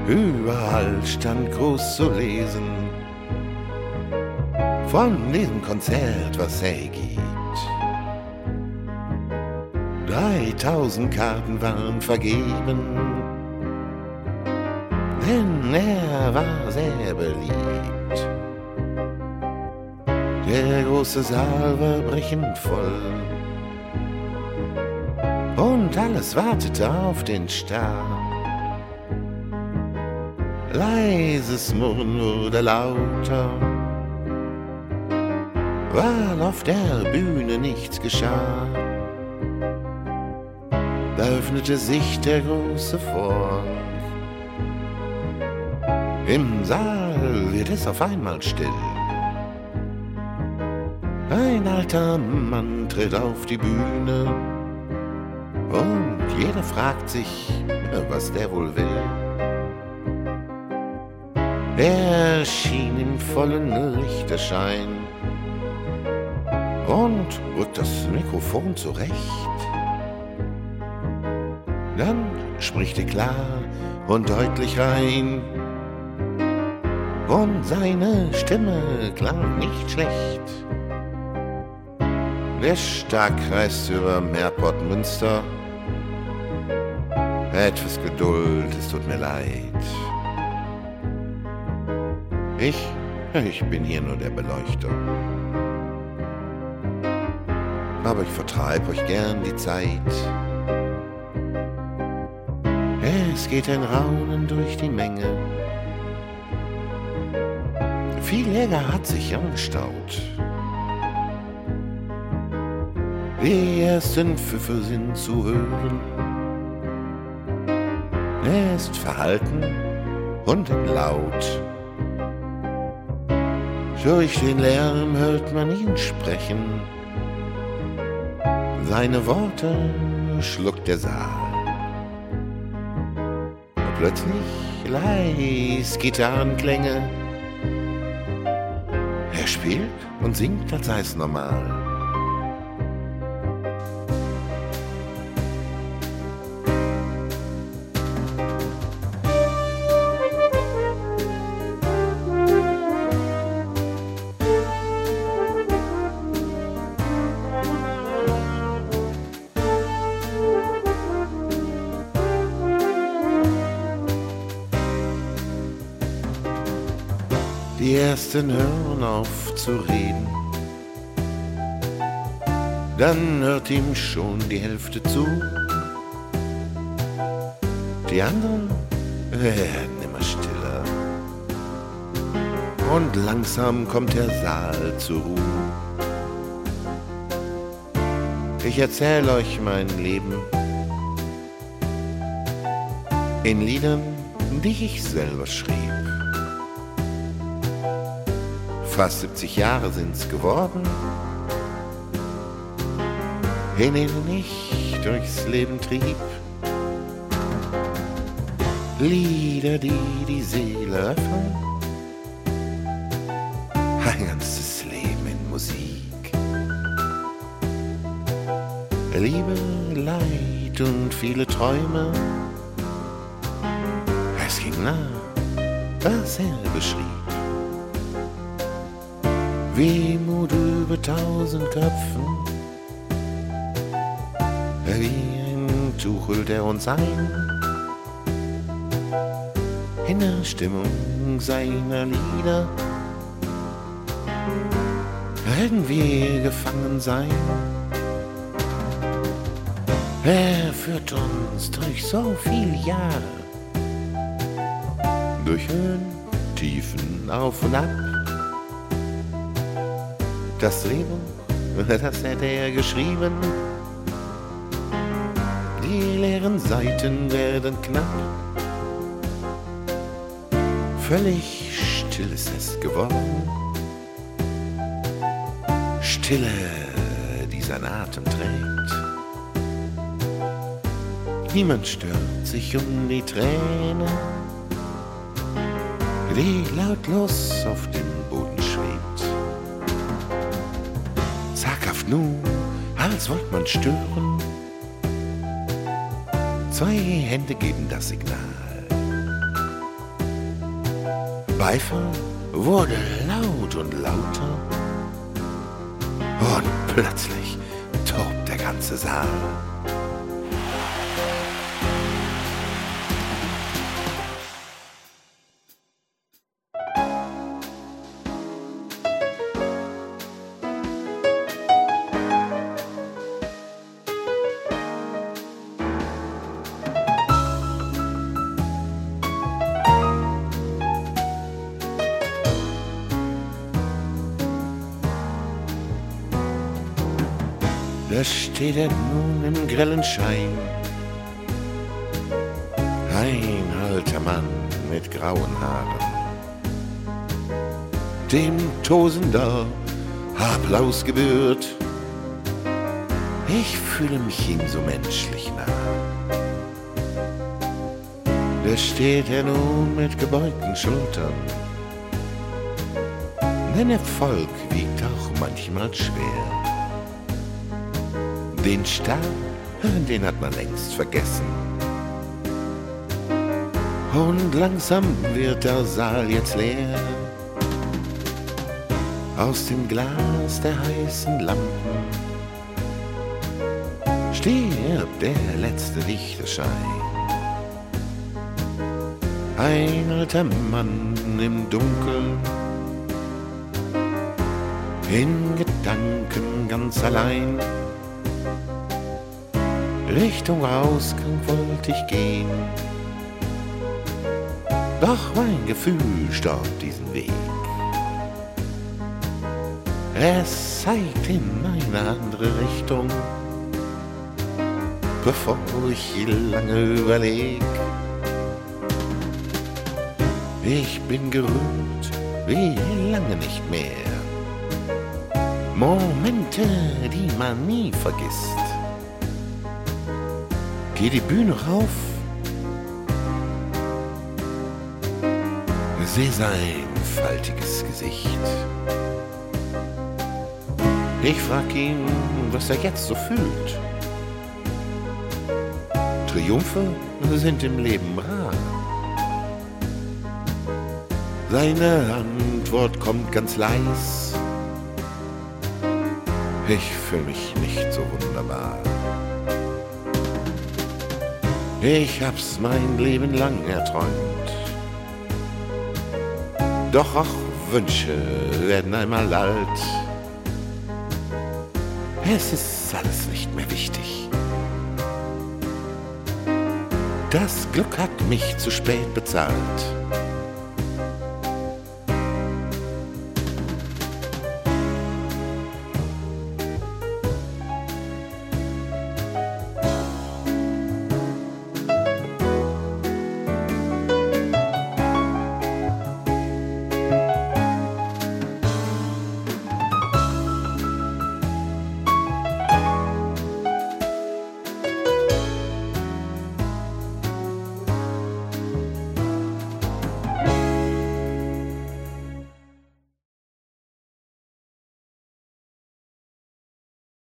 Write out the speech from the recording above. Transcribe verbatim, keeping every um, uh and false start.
Überall stand groß zu lesen von diesem Konzert, was er gibt. Dreitausend Karten waren vergeben, denn er war sehr beliebt. Der große Saal war brechend voll und alles wartete auf den Star. Leises Murren wurde lauter, weil auf der Bühne nichts geschah. Da öffnete sich der große Vorhang. Im Saal wird es auf einmal still. Ein alter Mann tritt auf die Bühne und jeder fragt sich, was der wohl will. Er schien im vollen Lichterschein und rückt das Mikrofon zurecht. Dann spricht er klar und deutlich rein und seine Stimme klang nicht schlecht. Der Starkkreisführer Meerpott-Münster, etwas Geduld, es tut mir leid. Ich, ich bin hier nur der Beleuchter. Aber ich vertreib euch gern die Zeit. Es geht ein Raunen durch die Menge. Viel Jäger hat sich angestaut. Die ersten Pfiffe sind zu hören. Er ist verhalten und laut. Durch den Lärm hört man ihn sprechen. Seine Worte schluckt der Saal. Plötzlich leis Gitarrenklänge. Er spielt und singt, als sei es normal. Die ersten hören auf zu reden, dann hört ihm schon die Hälfte zu. Die anderen werden immer stiller und langsam kommt der Saal zur Ruhe. Ich erzähle euch mein Leben in Liedern, die ich selber schrieb. Fast siebzig Jahre sind's geworden, in denen ich durchs Leben trieb. Lieder, die die Seele öffnen, ein ganzes Leben in Musik. Liebe, Leid und viele Träume, es ging nah, was er beschrieb. Wehmut über tausend Köpfen, wie ein Tuch hüllt er uns ein, in der Stimmung seiner Lieder werden wir gefangen sein. Er führt uns durch so viele Jahre, durch Höhen, Tiefen, auf und ab. Das Leben, das hätte er geschrieben. Die leeren Seiten werden knapp. Völlig still ist es geworden. Stille, die sein Atem trägt. Niemand stört sich um die Träne, die lautlos auf dem Boden schwebt. Zaghaft nur, als wollte man stören. Zwei Hände geben das Signal. Beifall wurde laut und lauter und plötzlich tobt der ganze Saal. Da steht er nun im grellen Schein, ein alter Mann mit grauen Haaren. Dem tosender Applaus gebührt, ich fühle mich ihm so menschlich nah. Da steht er nun mit gebeugten Schultern, denn Erfolg wiegt auch manchmal schwer. Den Star, den hat man längst vergessen. Und langsam wird der Saal jetzt leer. Aus dem Glas der heißen Lampen stirbt der letzte Lichterschein. Ein alter Mann im Dunkeln, in Gedanken ganz allein. Richtung Ausgang wollte ich gehen, doch mein Gefühl stoppt diesen Weg. Es zeigt in eine andere Richtung, bevor ich lange überleg. Ich bin gerührt wie lange nicht mehr, Momente, die man nie vergisst. Geh die Bühne rauf, seh sein faltiges Gesicht. Ich frag ihn, was er jetzt so fühlt. Triumphe sind im Leben rar. Seine Antwort kommt ganz leis. Ich fühl mich nicht so wunderbar. Ich hab's mein Leben lang erträumt, doch auch Wünsche werden einmal alt. Es ist alles nicht mehr wichtig. Das Glück hat mich zu spät bezahlt.